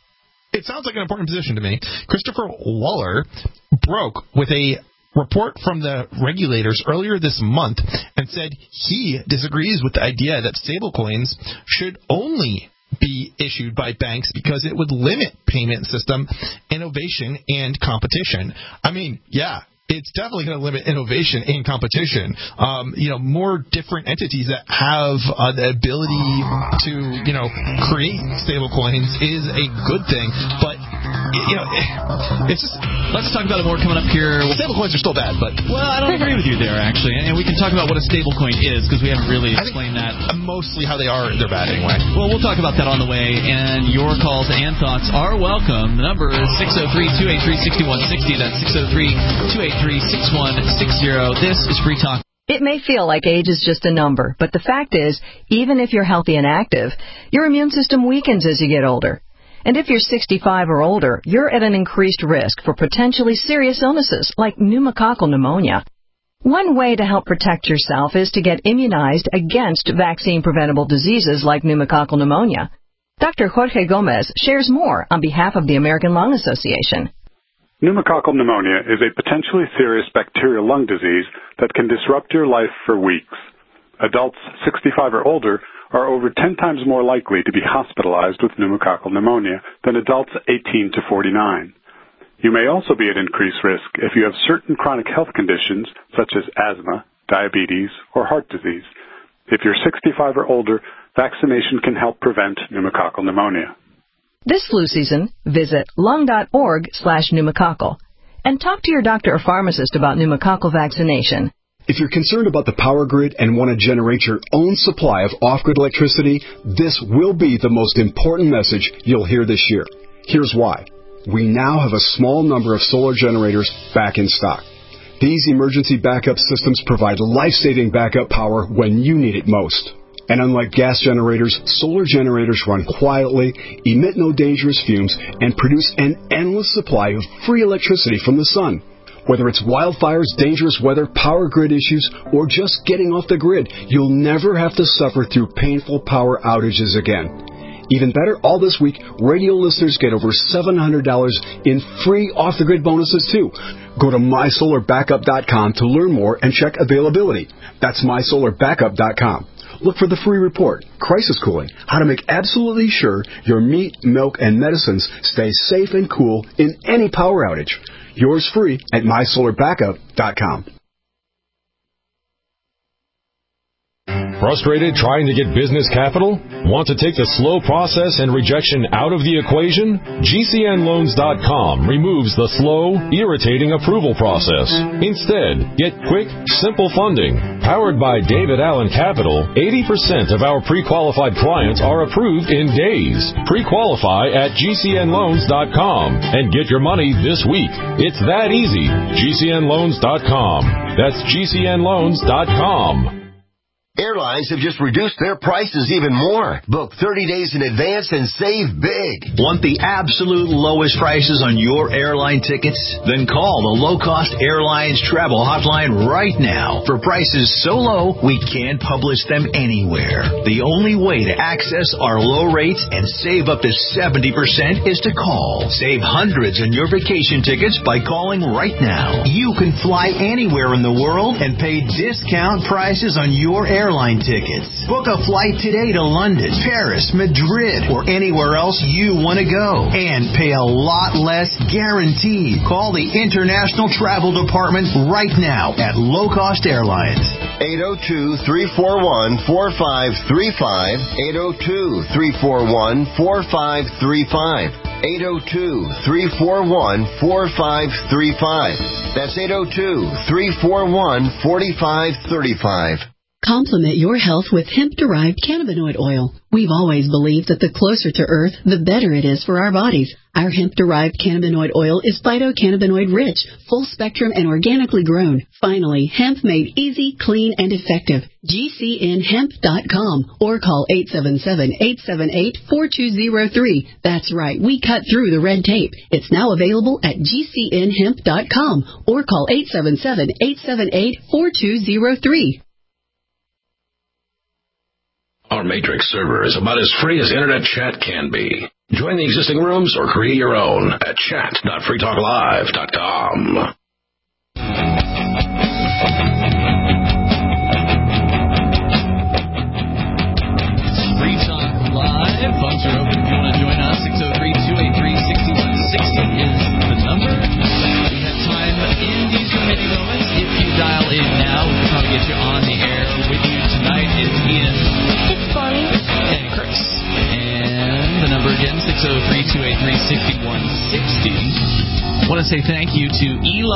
it sounds like an important position to me. Christopher Waller broke with a report from the regulators earlier this month and said he disagrees with the idea that stablecoins should only be issued by banks because it would limit payment system innovation and competition. I mean, yeah, it's definitely going to limit innovation and competition. Um, you know, more different entities that have uh, the ability to, you know, create stablecoins is a good thing. But, you know, it's just... Let's talk about it more coming up here. Stablecoins are still bad, but... Well, I don't agree with you there, actually. And we can talk about what a stablecoin is, because we haven't really explained that. Mostly how they are, they're bad anyway. Well, we'll talk about that on the way, and your calls and thoughts are welcome. The number is six oh three, two eight three, six one six oh. That's six oh three, two eight three, six one six oh. This is Free Talk. It may feel like age is just a number, but the fact is, even if you're healthy and active, your immune system weakens as you get older. And if you're sixty-five or older, you're at an increased risk for potentially serious illnesses like pneumococcal pneumonia. One way to help protect yourself is to get immunized against vaccine-preventable diseases like pneumococcal pneumonia. Doctor Jorge Gomez shares more on behalf of the American Lung Association. Pneumococcal pneumonia is a potentially serious bacterial lung disease that can disrupt your life for weeks. Adults sixty-five or older are over ten times more likely to be hospitalized with pneumococcal pneumonia than adults eighteen to forty-nine. You may also be at increased risk if you have certain chronic health conditions such as asthma, diabetes, or heart disease. If you're sixty-five or older, vaccination can help prevent pneumococcal pneumonia. This flu season, visit lung.org slash pneumococcal and talk to your doctor or pharmacist about pneumococcal vaccination. If you're concerned about the power grid and want to generate your own supply of off-grid electricity, this will be the most important message you'll hear this year. Here's why. We now have a small number of solar generators back in stock. These emergency backup systems provide life-saving backup power when you need it most. And unlike gas generators, solar generators run quietly, emit no dangerous fumes, and produce an endless supply of free electricity from the sun. Whether it's wildfires, dangerous weather, power grid issues, or just getting off the grid, you'll never have to suffer through painful power outages again. Even better, all this week, radio listeners get over seven hundred dollars in free off-the-grid bonuses, too. Go to my solar backup dot com to learn more and check availability. That's my solar backup dot com. Look for the free report, Crisis Cooling, how to make absolutely sure your meat, milk, and medicines stay safe and cool in any power outage. Yours free at my solar backup dot com. Frustrated trying to get business capital? Want to take the slow process and rejection out of the equation? G C N loans dot com removes the slow, irritating approval process. Instead, get quick, simple funding. Powered by David Allen Capital, eighty percent of our pre-qualified clients are approved in days. Pre-qualify at G C N loans dot com and get your money this week. It's that easy. G C N loans dot com. That's G C N loans dot com. Airlines have just reduced their prices even more. Book thirty days in advance and save big. Want the absolute lowest prices on your airline tickets? Then call the Low Cost Airlines Travel Hotline right now. For prices so low, we can't publish them anywhere. The only way to access our low rates and save up to seventy percent is to call. Save hundreds on your vacation tickets by calling right now. You can fly anywhere in the world and pay discount prices on your airline Airline tickets. Book a flight today to London, Paris, Madrid, or anywhere else you want to go. And pay a lot less guaranteed. Call the International Travel Department right now at Low Cost Airlines. eight oh two, three four one, four five three five. eight oh two, three four one, four five three five. eight oh two, three four one, four five three five. That's eight oh two, three four one, four five three five. Complement your health with hemp-derived cannabinoid oil. We've always believed that the closer to Earth, the better it is for our bodies. Our hemp-derived cannabinoid oil is phytocannabinoid-rich, full-spectrum, and organically grown. Finally, hemp made easy, clean, and effective. G C N hemp dot com or call eight seven seven, eight seven eight, four two zero three. That's right, we cut through the red tape. It's now available at G C N hemp dot com or call eight seven seven, eight seven eight, four two zero three. Our Matrix server is about as free as internet chat can be. Join the existing rooms or create your own at chat dot free talk live dot com. Free Talk Live. Phones are open if you want to join us. six oh three, two eight three, six one six oh is the number. We have time in these remaining moments. If you dial in now, we can probably get you on the air. With you tonight is Ian. And Chris. And the number again, six oh three, two eight three, six one six oh. I want to say thank you to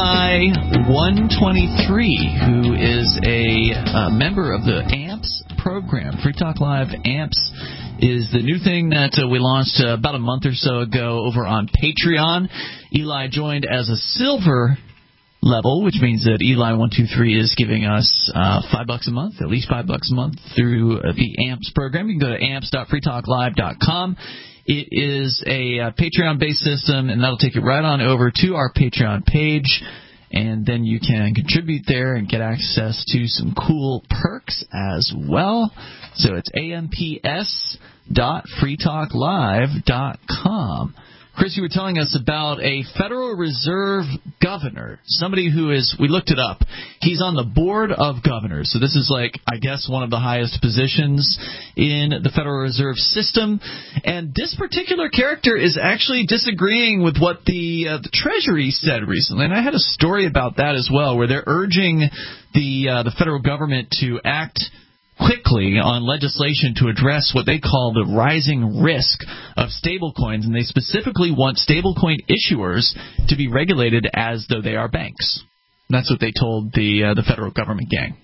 Eli one twenty-three, who is a uh, member of the A M P S program. Free Talk Live A M P S is the new thing that uh, we launched uh, about a month or so ago over on Patreon. Eli joined as a silver level, which means that Eli one two three is giving us uh, five bucks a month, at least five bucks a month through uh, the A M P S program. You can go to A M P S dot free talk live dot com. It is a uh, Patreon-based system, and that'll take you right on over to our Patreon page, and then you can contribute there and get access to some cool perks as well. So it's A M P S dot free talk live dot com. Chris, you were telling us about a Federal Reserve governor, somebody who is, we looked it up, he's on the board of governors. So this is like, I guess, one of the highest positions in the Federal Reserve system. And this particular character is actually disagreeing with what the, uh, the Treasury said recently. And I had a story about that as well, where they're urging the, uh, the federal government to act quickly on legislation to address what they call the rising risk of stablecoins, and they specifically want stablecoin issuers to be regulated as though they are banks. That's what they told the uh, the federal government gang.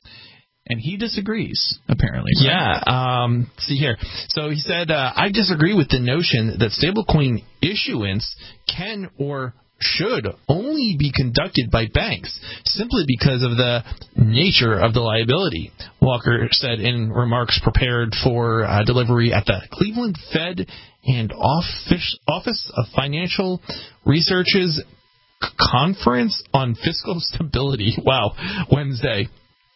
And he disagrees, apparently. Right? Yeah. Um, see here. So he said, uh, I disagree with the notion that stablecoin issuance can or should only be conducted by banks simply because of the nature of the liability, Walker said in remarks prepared for uh, delivery at the Cleveland Fed and Office, Office of Financial Research's Conference on Fiscal Stability, wow, Wednesday.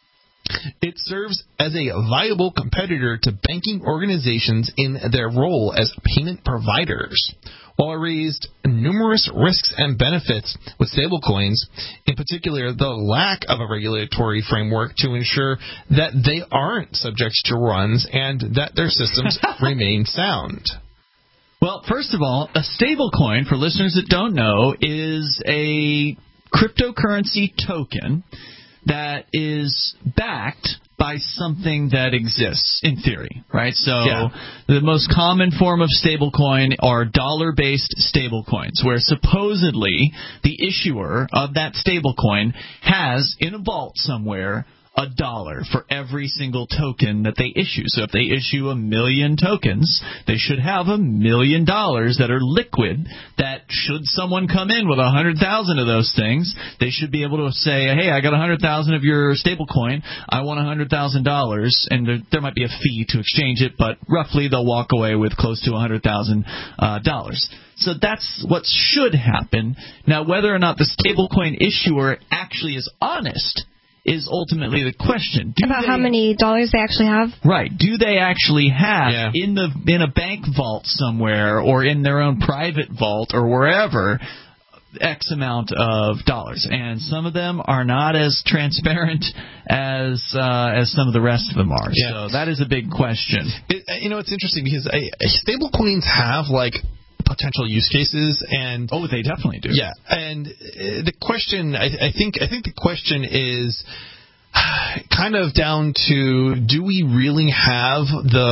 It serves as a viable competitor to banking organizations in their role as payment providers. While it raised numerous risks and benefits with stablecoins, in particular the lack of a regulatory framework to ensure that they aren't subject to runs and that their systems remain sound. Well, first of all, a stablecoin, for listeners that don't know, is a cryptocurrency token that is backed by something that exists in theory, right? So Yeah. the most common form of stablecoin are dollar-based stablecoins, where supposedly the issuer of that stablecoin has in a vault somewhere a dollar for every single token that they issue. So if they issue a million tokens, they should have a million dollars that are liquid, that should someone come in with a hundred thousand of those things, they should be able to say, hey, I got a hundred thousand of your stable coin, I want a hundred thousand dollars, and there, there might be a fee to exchange it, but roughly they'll walk away with close to a hundred thousand uh, dollars. So that's what should happen. Now, whether or not the stablecoin issuer actually is honest is ultimately the question. Do About they, how many dollars they actually have? Right. Do they actually have Yeah. in the in a bank vault somewhere or in their own private vault or wherever X amount of dollars? And some of them are not as transparent as uh, as some of the rest of them are. Yeah. So that is a big question. It, you know, it's interesting because uh, stable coins have like potential use cases, and oh, they definitely do. Yeah, and uh, the question, I, I think, I think the question is kind of down to: do we really have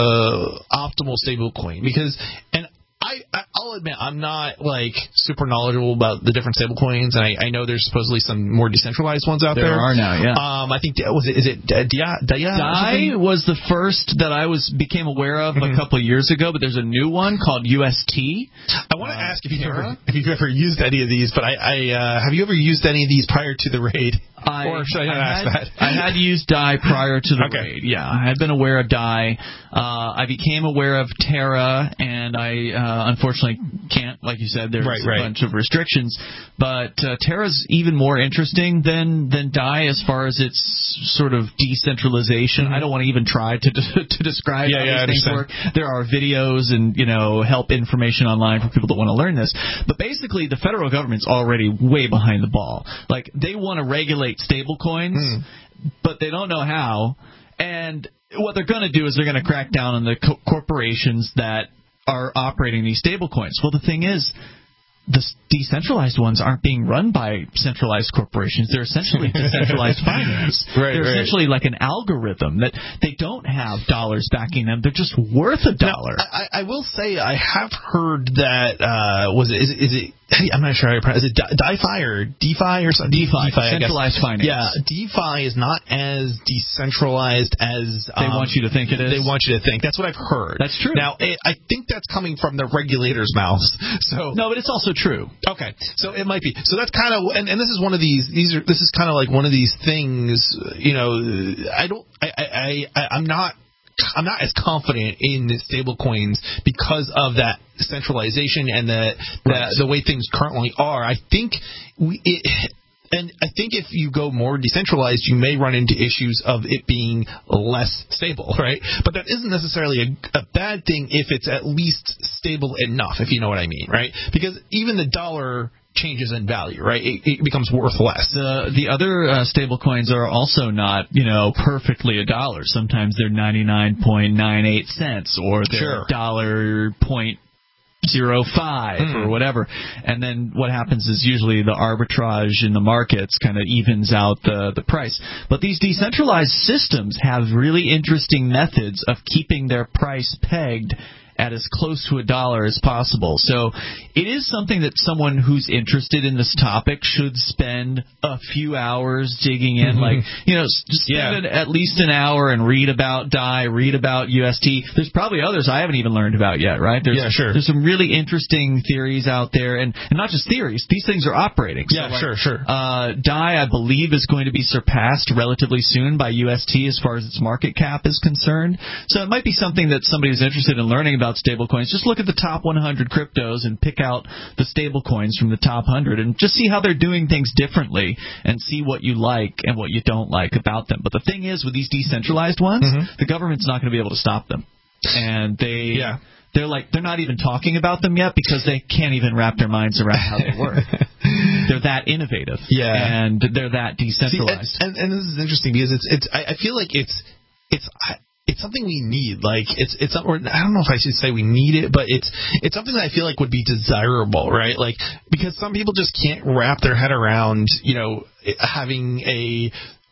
the optimal stable coin? Because, and I, I'll admit, I'm not like super knowledgeable about the different stable coins, and I, I know there's supposedly some more decentralized ones out there. There are now, yeah. Um, I think was it is it Dia Dia? Dai was the first that I was became aware of Mm-hmm. a couple of years ago, but there's a new one called U S T. I want to uh, ask if you've ever if you've ever used any of these, but I, I uh, have you ever used any of these prior to the raid? I, or should I not I ask had, that? I had used Dai prior to the okay. raid. Yeah, I had been aware of Dai. Uh, I became aware of Terra, and I uh, unfortunately can't, like you said, there's right, a right. bunch of restrictions. But uh, Terra's even more interesting than than Dai as far as its sort of decentralization. Mm-hmm. I don't want to even try to to describe yeah, how yeah, these things work. There are videos and you know help information online for people that want to learn this. But basically, the federal government's already way behind the ball. Like they want to regulate stablecoins, mm. but they don't know how. And what they're going to do is they're going to crack down on the co- corporations that are operating these stablecoins. Well, the thing is, the decentralized ones aren't being run by centralized corporations. They're essentially decentralized finance. Right, They're right. essentially like an algorithm that they don't have dollars backing them. They're just worth a dollar. Now, I, I will say I have heard that uh, was it is, it is it I'm not sure how you pronounce it. Is it DeFi or DeFi or something? DeFi, DeFi centralized finance. Yeah, DeFi is not as decentralized as they um, want you to think it is. They want you to think. That's what I've heard. That's true. Now, it, I think that's coming from the regulators' mouths. So no, but it's also true. Okay, so it might be. So that's kind of, and, and this is one of these. These are. This is kind of like one of these things. You know, I don't. I. I. I I'm not. I'm not as confident in stable coins because of that centralization and the the, right. the way things currently are. I think we it, and I think if you go more decentralized, you may run into issues of it being less stable, right? But that isn't necessarily a, a bad thing if it's at least stable enough, if you know what I mean, right? Because even the dollar changes in value, right? It, it becomes worth less. The the other uh, stable coins are also not, you know, perfectly a dollar. Sometimes they're ninety-nine point nine eight cents or they're sure. dollar point zero five mm. or whatever. And then what happens is usually the arbitrage in the markets kind of evens out the, the price. But these decentralized systems have really interesting methods of keeping their price pegged at as close to a dollar as possible. So it is something that someone who's interested in this topic should spend a few hours digging in. Mm-hmm. Like, you know, just spend yeah. at least an hour and read about Dai, read about U S T. There's probably others I haven't even learned about yet, right? There's, yeah, sure. There's some really interesting theories out there, and, and not just theories. These things are operating. Yeah, so like, sure, sure. Uh, Dai, I believe, is going to be surpassed relatively soon by U S T as far as its market cap is concerned. So it might be something that somebody who's interested in learning about stablecoins, just look at the top one hundred cryptos and pick out the stable coins from the top one hundred and just see how they're doing things differently and see what you like and what you don't like about them. But the thing is, with these decentralized ones, mm-hmm. the government's not going to be able to stop them. And they... Yeah. They're like they're not even talking about them yet because they can't even wrap their minds around how they work. They're that innovative, yeah, and they're that decentralized. See, and, and, and this is interesting because it's it's I, I feel like it's it's it's something we need. Like it's it's or I don't know if I should say we need it, but it's it's something that I feel like would be desirable, right? Like because some people just can't wrap their head around, you know, having a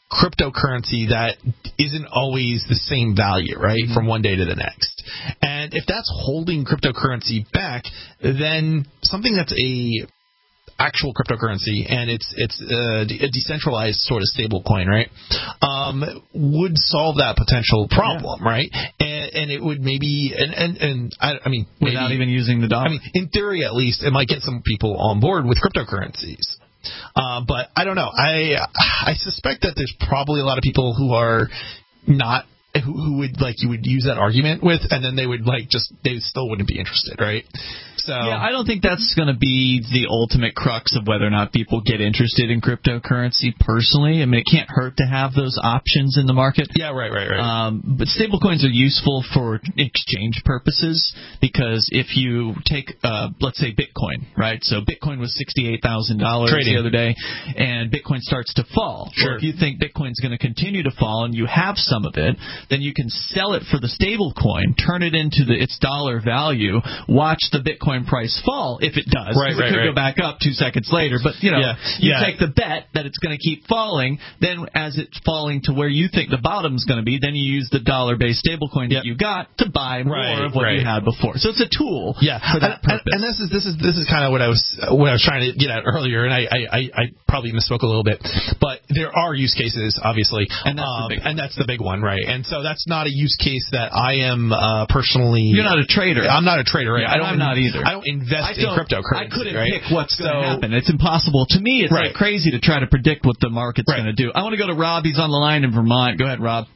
cryptocurrency that isn't always the same value, right, mm-hmm. from one day to the next. And if that's holding cryptocurrency back, then something that's a actual cryptocurrency and it's it's uh, a decentralized sort of stable coin, right, um, would solve that potential problem, yeah. right? And, and it would maybe, and, and, and I, I mean, maybe, without even using the dollar. I mean, in theory, at least, it might get some people on board with cryptocurrencies. Uh, but I don't know. I I suspect that there's probably a lot of people who are not who, who would like you would use that argument with, and then they would like just they still wouldn't be interested, right? So yeah, I don't think that's going to be the ultimate crux of whether or not people get interested in cryptocurrency personally. I mean, it can't hurt to have those options in the market. Yeah, right, right, right. Um, but stablecoins are useful for exchange purposes because if you take, uh, let's say, Bitcoin, right? So Bitcoin was sixty-eight thousand dollars the other day, and Bitcoin starts to fall. Sure. Well, if you think Bitcoin's going to continue to fall and you have some of it, then you can sell it for the stablecoin, turn it into the, its dollar value, watch the Bitcoin price fall if it does. Right, it right, could right. go back up two seconds later. But, you know, yeah, you yeah. take the bet that it's going to keep falling. Then as it's falling to where you think the bottom's going to be, then you use the dollar-based stablecoin yep. that you got to buy more right, of what right. you had before. So it's a tool yeah. for that and, purpose. And, and this is this is this is kind of what I was what I was trying to get at earlier, and I I, I probably misspoke a little bit, but there are use cases, obviously, and that's, um, the, big and that's the big one, right? And so that's not a use case that I am uh, personally. You're not a trader. I'm not a trader, right? Yeah, I don't. I'm not either. I don't invest I don't, in cryptocurrency. I couldn't right? pick what's so, going to happen. It's impossible. To me, it's right. like crazy to try to predict what the market's right. going to do. I want to go to Rob. He's on the line in Vermont. Go ahead, Rob.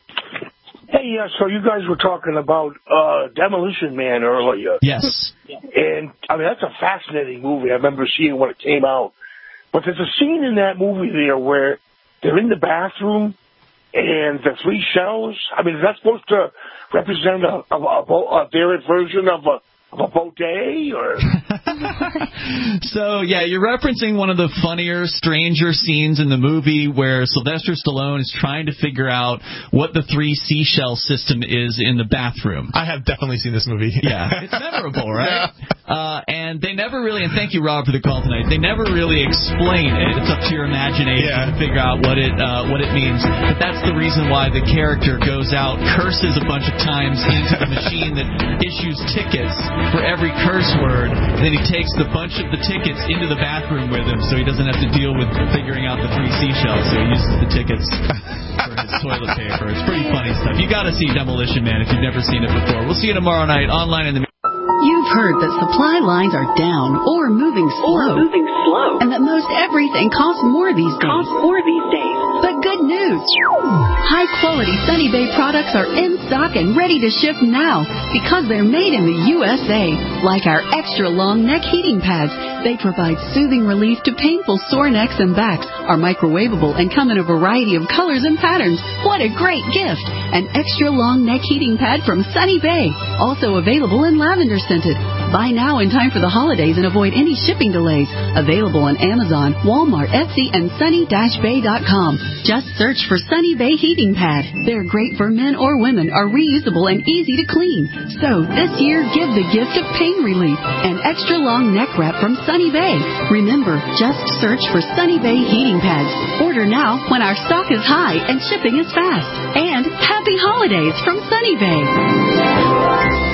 Hey, uh, so you guys were talking about uh, Demolition Man earlier. Yes. And, I mean, that's a fascinating movie. I remember seeing when it came out. But there's a scene in that movie there where they're in the bathroom and the three shells, I mean, is that supposed to represent a, a, a, a variant version of a Of a bidet, or? So, yeah, you're referencing one of the funnier, stranger scenes in the movie where Sylvester Stallone is trying to figure out what the three seashell system is in the bathroom. I have definitely seen this movie. Yeah, it's memorable, right? Yeah. Uh, and they never really, and thank you, Rob, for the call tonight, they never really explain it. It's up to your imagination yeah. to figure out what it uh, what it means. But that's the reason why the character goes out, curses a bunch of times into the machine that issues tickets for every curse word, and then he takes the bunch of the tickets into the bathroom with him so he doesn't have to deal with figuring out the three seashells, so he uses the tickets for his toilet paper. It's pretty funny stuff. You got to see Demolition Man if you've never seen it before. We'll see you tomorrow night online in the... You've heard that supply lines are down or moving slow. Or moving slow. And that most everything costs more these days. Costs more these days. But good news. High-quality Sunny Bay products are in stock and ready to ship now because they're made in the U S A. Like our extra-long neck heating pads. They provide soothing relief to painful sore necks and backs, are microwavable, and come in a variety of colors and patterns. What a great gift! An extra-long neck heating pad from Sunny Bay. Also available in lavender scented. Buy now in time for the holidays and avoid any shipping delays. Available on Amazon, Walmart, Etsy, and sunny bay dot com. Just search for Sunny Bay Heating Pad. They're great for men or women, are reusable and easy to clean. So this year, give the gift of pain relief. An extra long neck wrap from Sunny Bay. Remember, just search for Sunny Bay Heating Pads. Order now when our stock is high and shipping is fast. And happy holidays from Sunny Bay.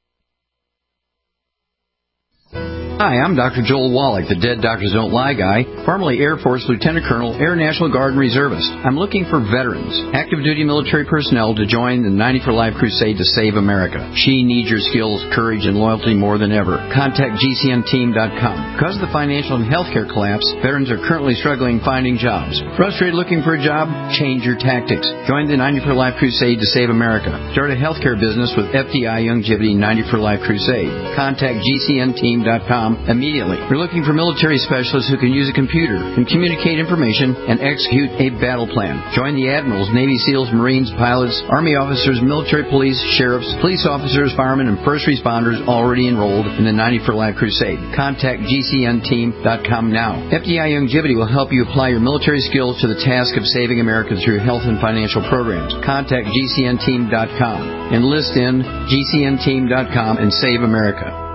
Hi, I'm Doctor Joel Wallach, the Dead Doctors Don't Lie guy, formerly Air Force Lieutenant Colonel, Air National Guard and Reservist. I'm looking for veterans, active duty military personnel to join the ninety for Life crusade to save America. She needs your skills, courage, and loyalty more than ever. Contact G C N team dot com. Because of the financial and healthcare collapse, veterans are currently struggling finding jobs. Frustrated looking for a job? Change your tactics. Join the ninety for Life crusade to save America. Start a healthcare business with F D I Youngevity ninety for Life crusade. Contact G C N team dot com immediately. We're looking for military specialists who can use a computer, can communicate information, and execute a battle plan. Join the admirals, Navy SEALs, Marines, pilots, Army officers, military police, sheriffs, police officers, firemen, and first responders already enrolled in the ninety for Life crusade. Contact G C N team dot com now. F D I Youngevity will help you apply your military skills to the task of saving America through health and financial programs. Contact G C N team dot com. Enlist in G C N team dot com and save America.